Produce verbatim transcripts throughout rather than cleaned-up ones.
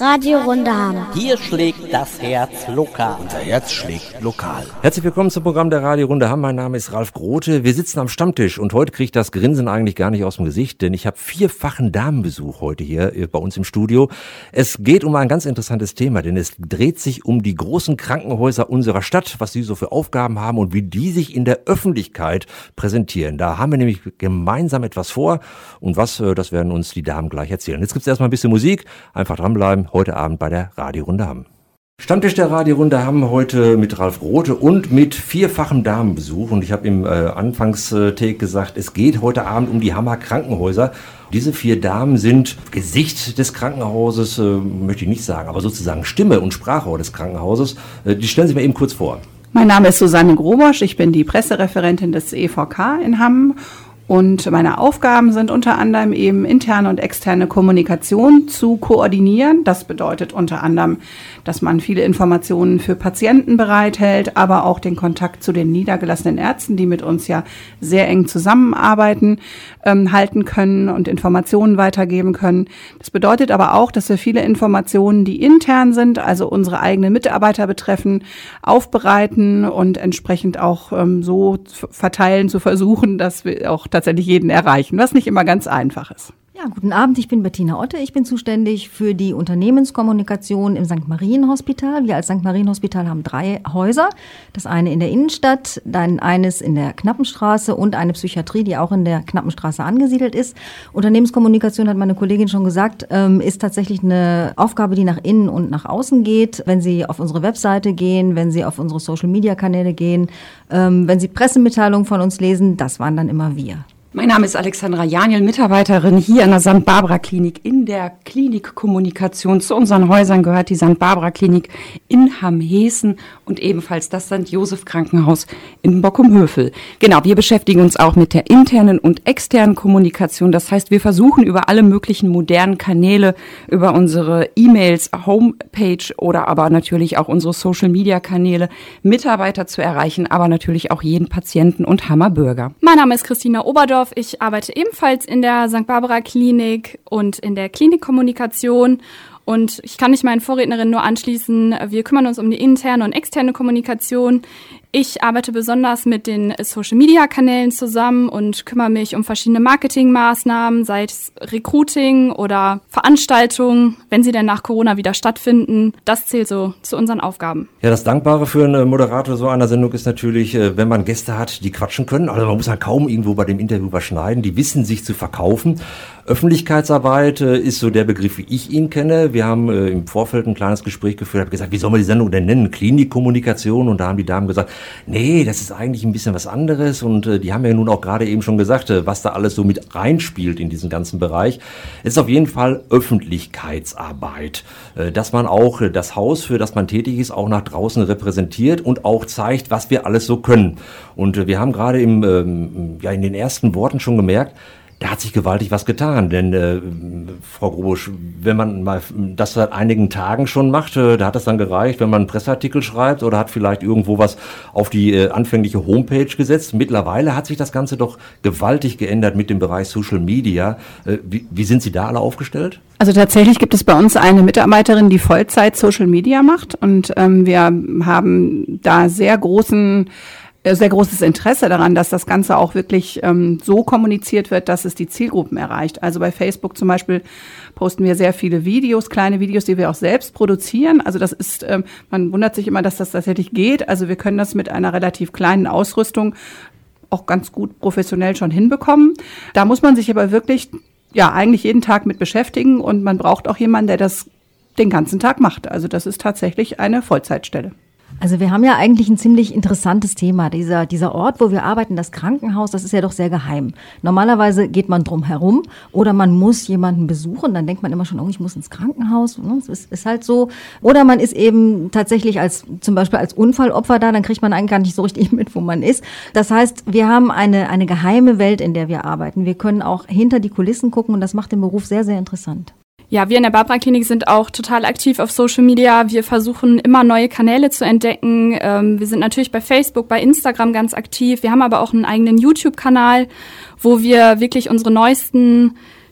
Radio Rundehammer. Hier schlägt das Herz lokal. Unser Herz schlägt lokal. Herzlich willkommen zum Programm der Radio Rundehammer. Mein Name ist Ralf Grote. Wir sitzen am Stammtisch und heute kriege ich das Grinsen eigentlich gar nicht aus dem Gesicht, denn ich habe vierfachen Damenbesuch heute hier bei uns im Studio. Es geht um ein ganz interessantes Thema, denn es dreht sich um die großen Krankenhäuser unserer Stadt, was sie so für Aufgaben haben und wie die sich in der Öffentlichkeit präsentieren. Da haben wir nämlich gemeinsam etwas vor und was, das werden uns die Damen gleich erzählen. Jetzt gibt es erstmal ein bisschen Musik. Einfach dranbleiben. Heute Abend bei der Radio Rundehammer. Stammtisch der Radio Rundehammer heute mit Ralf Grote und mit vierfachem Damenbesuch. Und ich habe im äh, Anfangstake gesagt, es geht heute Abend um die Hammer Krankenhäuser. Diese vier Damen sind Gesicht des Krankenhauses, äh, möchte ich nicht sagen, aber sozusagen Stimme und Sprachrohr des Krankenhauses. Äh, die stellen Sie mir eben kurz vor. Mein Name ist Susanne Grobosch, ich bin die Pressereferentin des E V K in Hamm. Und meine Aufgaben sind unter anderem eben interne und externe Kommunikation zu koordinieren. Das bedeutet unter anderem, dass man viele Informationen für Patienten bereithält, aber auch den Kontakt zu den niedergelassenen Ärzten, die mit uns ja sehr eng zusammenarbeiten, ähm, halten können und Informationen weitergeben können. Das bedeutet aber auch, dass wir viele Informationen, die intern sind, also unsere eigenen Mitarbeiter betreffen, aufbereiten und entsprechend auch ähm, so verteilen zu versuchen, dass wir auch tatsächlich jeden erreichen, was nicht immer ganz einfach ist. Ja, guten Abend, ich bin Bettina Otte. Ich bin zuständig für die Unternehmenskommunikation im Sankt Marien Hospital. Wir als Sankt Marien Hospital haben drei Häuser. Das eine in der Innenstadt, dann eines in der Knappenstraße und eine Psychiatrie, die auch in der Knappenstraße angesiedelt ist. Unternehmenskommunikation, hat meine Kollegin schon gesagt, ist tatsächlich eine Aufgabe, die nach innen und nach außen geht. Wenn Sie auf unsere Webseite gehen, wenn Sie auf unsere Social-Media-Kanäle gehen, wenn Sie Pressemitteilungen von uns lesen, das waren dann immer wir. Mein Name ist Alexandra Janiel, Mitarbeiterin hier an der Sankt Barbara Klinik in der Klinikkommunikation. Zu unseren Häusern gehört die Sankt Barbara Klinik in Hamm-Heßen und ebenfalls das Sankt Joseph Krankenhaus in Bockum-Hövel. Genau, wir beschäftigen uns auch mit der internen und externen Kommunikation. Das heißt, wir versuchen über alle möglichen modernen Kanäle, über unsere E-Mails, Homepage oder aber natürlich auch unsere Social-Media-Kanäle Mitarbeiter zu erreichen, aber natürlich auch jeden Patienten und Hammerbürger. Mein Name ist Christina Oberdorf. Ich arbeite ebenfalls in der Sankt Barbara Klinik und in der Klinikkommunikation. Und ich kann mich meinen Vorrednerinnen nur anschließen. Wir kümmern uns um die interne und externe Kommunikation. Ich arbeite besonders mit den Social-Media-Kanälen zusammen und kümmere mich um verschiedene Marketingmaßnahmen, sei es Recruiting oder Veranstaltungen, wenn sie denn nach Corona wieder stattfinden. Das zählt so zu unseren Aufgaben. Ja, das Dankbare für einen Moderator so einer Sendung ist natürlich, wenn man Gäste hat, die quatschen können. Also man muss ja kaum irgendwo bei dem Interview überschneiden. Die wissen, sich zu verkaufen. Öffentlichkeitsarbeit ist so der Begriff, wie ich ihn kenne. Wir haben im Vorfeld ein kleines Gespräch geführt, habe gesagt, wie soll man die Sendung denn nennen? Klinikkommunikation. Und da haben die Damen gesagt, nee, das ist eigentlich ein bisschen was anderes und äh, die haben ja nun auch gerade eben schon gesagt, äh, was da alles so mit reinspielt in diesen ganzen Bereich. Es ist auf jeden Fall Öffentlichkeitsarbeit, äh, dass man auch äh, das Haus, für das man tätig ist, auch nach draußen repräsentiert und auch zeigt, was wir alles so können. Und äh, wir haben gerade im, ähm, ja, in den ersten Worten schon gemerkt, da hat sich gewaltig was getan, denn äh, Frau Grobosch, wenn man mal das seit einigen Tagen schon macht, äh, da hat das dann gereicht, wenn man einen Presseartikel schreibt oder hat vielleicht irgendwo was auf die äh, anfängliche Homepage gesetzt. Mittlerweile hat sich das Ganze doch gewaltig geändert mit dem Bereich Social Media. Äh, wie, wie sind Sie da alle aufgestellt? Also tatsächlich gibt es bei uns eine Mitarbeiterin, die Vollzeit Social Media macht und ähm, wir haben da sehr großen sehr großes Interesse daran, dass das Ganze auch wirklich ähm, so kommuniziert wird, dass es die Zielgruppen erreicht. Also bei Facebook zum Beispiel posten wir sehr viele Videos, kleine Videos, die wir auch selbst produzieren. Also das ist, ähm, man wundert sich immer, dass das tatsächlich geht. Also wir können das mit einer relativ kleinen Ausrüstung auch ganz gut professionell schon hinbekommen. Da muss man sich aber wirklich, ja, eigentlich jeden Tag mit beschäftigen und man braucht auch jemanden, der das den ganzen Tag macht. Also das ist tatsächlich eine Vollzeitstelle. Also wir haben ja eigentlich ein ziemlich interessantes Thema. Dieser, dieser Ort, wo wir arbeiten, das Krankenhaus, das ist ja doch sehr geheim. Normalerweise geht man drum herum oder man muss jemanden besuchen. Dann denkt man immer schon, oh, ich muss ins Krankenhaus. Das ist, ist halt so. Oder man ist eben tatsächlich als, zum Beispiel als Unfallopfer da, dann kriegt man eigentlich gar nicht so richtig mit, wo man ist. Das heißt, wir haben eine, eine geheime Welt, in der wir arbeiten. Wir können auch hinter die Kulissen gucken und das macht den Beruf sehr, sehr interessant. Ja, wir in der Barbara Klinik sind auch total aktiv auf Social Media. Wir versuchen immer neue Kanäle zu entdecken. Ähm, wir sind natürlich bei Facebook, bei Instagram ganz aktiv. Wir haben aber auch einen eigenen YouTube-Kanal, wo wir wirklich unsere neuesten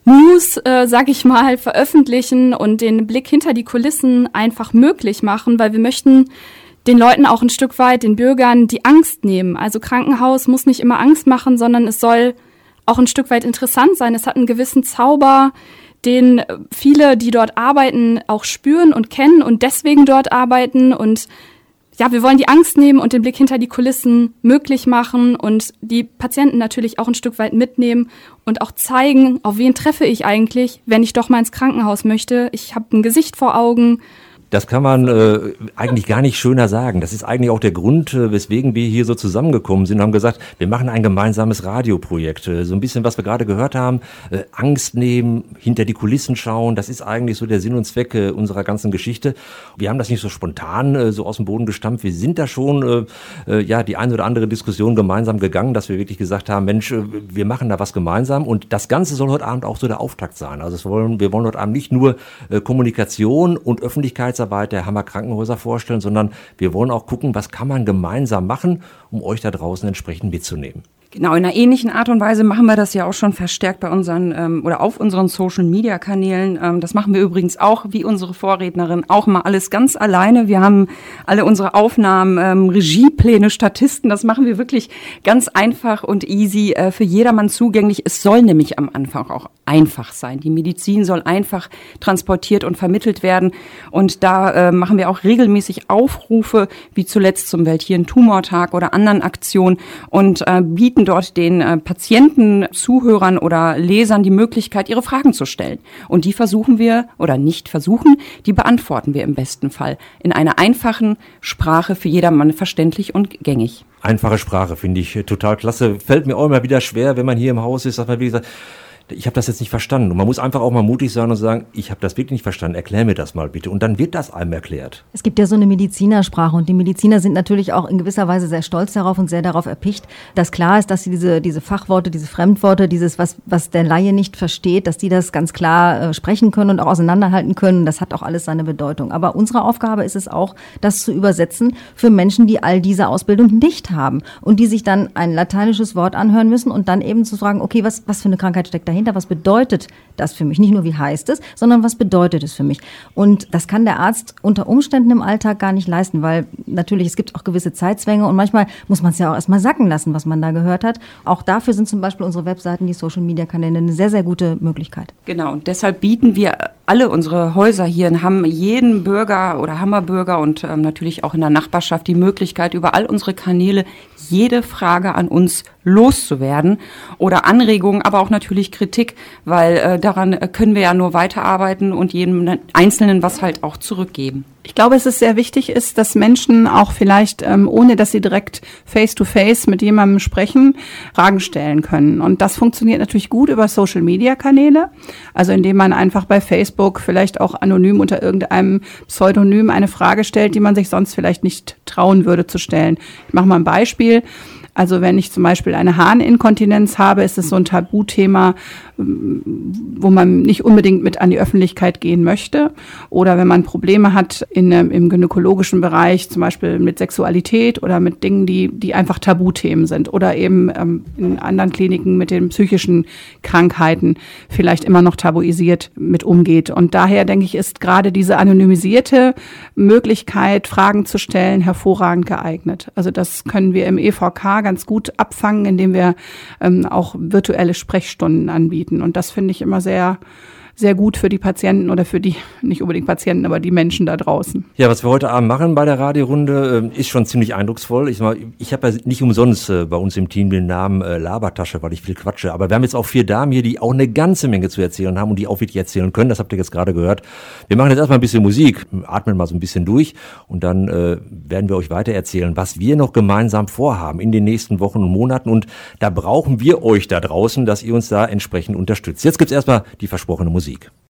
News, äh, sag ich mal, veröffentlichen und den Blick hinter die Kulissen einfach möglich machen, weil wir möchten den Leuten auch ein Stück weit, den Bürgern, die Angst nehmen. Also Krankenhaus muss nicht immer Angst machen, sondern es soll auch ein Stück weit interessant sein. Es hat einen gewissen Zauber, den viele, die dort arbeiten, auch spüren und kennen und deswegen dort arbeiten. Und ja, wir wollen die Angst nehmen und den Blick hinter die Kulissen möglich machen und die Patienten natürlich auch ein Stück weit mitnehmen und auch zeigen, auf wen treffe ich eigentlich, wenn ich doch mal ins Krankenhaus möchte. Ich habe ein Gesicht vor Augen. Das kann man äh, eigentlich gar nicht schöner sagen. Das ist eigentlich auch der Grund, äh, weswegen wir hier so zusammengekommen sind und haben gesagt, wir machen ein gemeinsames Radioprojekt. Äh, so ein bisschen, was wir gerade gehört haben, äh, Angst nehmen, hinter die Kulissen schauen, das ist eigentlich so der Sinn und Zweck äh, unserer ganzen Geschichte. Wir haben das nicht so spontan äh, so aus dem Boden gestampft. Wir sind da schon äh, äh, ja die eine oder andere Diskussion gemeinsam gegangen, dass wir wirklich gesagt haben, Mensch, äh, wir machen da was gemeinsam und das Ganze soll heute Abend auch so der Auftakt sein. Also es wollen, wir wollen heute Abend nicht nur äh, Kommunikation und Öffentlichkeits der Hammer Krankenhäuser vorstellen, sondern wir wollen auch gucken, was kann man gemeinsam machen, um euch da draußen entsprechend mitzunehmen. Genau, in einer ähnlichen Art und Weise machen wir das ja auch schon verstärkt bei unseren ähm, oder auf unseren Social-Media-Kanälen. Ähm, das machen wir übrigens auch, wie unsere Vorrednerin, auch mal alles ganz alleine. Wir haben alle unsere Aufnahmen, ähm, Regiepläne, Statisten. Das machen wir wirklich ganz einfach und easy, äh, für jedermann zugänglich. Es soll nämlich am Anfang auch einfach sein. Die Medizin soll einfach transportiert und vermittelt werden. Und da äh, machen wir auch regelmäßig Aufrufe, wie zuletzt zum Welthirn-Tumortag oder anderen Aktionen und äh, bieten dort den äh, Patienten, Zuhörern oder Lesern die Möglichkeit, ihre Fragen zu stellen. Und die versuchen wir, oder nicht versuchen, die beantworten wir im besten Fall in einer einfachen Sprache für jedermann verständlich und gängig. Einfache Sprache finde ich total klasse. Fällt mir auch immer wieder schwer, wenn man hier im Haus ist, dass man wie gesagt, ich habe das jetzt nicht verstanden. Und man muss einfach auch mal mutig sein und sagen, ich habe das wirklich nicht verstanden, erklär mir das mal bitte. Und dann wird das einem erklärt. Es gibt ja so eine Medizinersprache und die Mediziner sind natürlich auch in gewisser Weise sehr stolz darauf und sehr darauf erpicht, dass klar ist, dass sie diese, diese Fachworte, diese Fremdworte, dieses, was, was der Laie nicht versteht, dass die das ganz klar äh, sprechen können und auch auseinanderhalten können. Das hat auch alles seine Bedeutung. Aber unsere Aufgabe ist es auch, das zu übersetzen für Menschen, die all diese Ausbildung nicht haben und die sich dann ein lateinisches Wort anhören müssen und dann eben zu fragen, okay, was, was für eine Krankheit steckt dahinter? Was bedeutet das für mich? Nicht nur, wie heißt es, sondern was bedeutet es für mich? Und das kann der Arzt unter Umständen im Alltag gar nicht leisten, weil natürlich, es gibt auch gewisse Zeitzwänge und manchmal muss man es ja auch erstmal sacken lassen, was man da gehört hat. Auch dafür sind zum Beispiel unsere Webseiten, die Social-Media-Kanäle eine sehr, sehr gute Möglichkeit. Genau, und deshalb bieten wir alle unsere Häuser hier in Hamm, jeden Bürger oder Hammerbürger und ähm, natürlich auch in der Nachbarschaft die Möglichkeit, über all unsere Kanäle jede Frage an uns loszuwerden oder Anregungen, aber auch natürlich Kritik, weil äh, daran können wir ja nur weiterarbeiten und jedem Einzelnen was halt auch zurückgeben. Ich glaube, es ist sehr wichtig ist, dass Menschen auch vielleicht, ähm, ohne dass sie direkt face-to-face mit jemandem sprechen, Fragen stellen können. Und das funktioniert natürlich gut über Social-Media-Kanäle, also indem man einfach bei Facebook vielleicht auch anonym unter irgendeinem Pseudonym eine Frage stellt, die man sich sonst vielleicht nicht trauen würde zu stellen. Ich mache mal ein Beispiel. Also wenn ich zum Beispiel eine Harninkontinenz habe, ist es so ein Tabuthema, wo man nicht unbedingt mit an die Öffentlichkeit gehen möchte. Oder wenn man Probleme hat in, im gynäkologischen Bereich, zum Beispiel mit Sexualität oder mit Dingen, die, die einfach Tabuthemen sind. Oder eben ähm, in anderen Kliniken mit den psychischen Krankheiten vielleicht immer noch tabuisiert mit umgeht. Und daher denke ich, ist gerade diese anonymisierte Möglichkeit, Fragen zu stellen, hervorragend geeignet. Also das können wir im E V K ganz gut abfangen, indem wir ähm, auch virtuelle Sprechstunden anbieten. Und das finde ich immer sehr, sehr gut für die Patienten oder für die, nicht unbedingt Patienten, aber die Menschen da draußen. Ja, was wir heute Abend machen bei der Radiorunde, ist schon ziemlich eindrucksvoll. Ich, ich habe ja nicht umsonst bei uns im Team den Namen Labertasche, weil ich viel quatsche. Aber wir haben jetzt auch vier Damen hier, die auch eine ganze Menge zu erzählen haben und die auch wirklich erzählen können. Das habt ihr jetzt gerade gehört. Wir machen jetzt erstmal ein bisschen Musik, atmen mal so ein bisschen durch und dann äh, werden wir euch weiter erzählen, was wir noch gemeinsam vorhaben in den nächsten Wochen und Monaten. Und da brauchen wir euch da draußen, dass ihr uns da entsprechend unterstützt. Jetzt gibt's erstmal die versprochene Musik.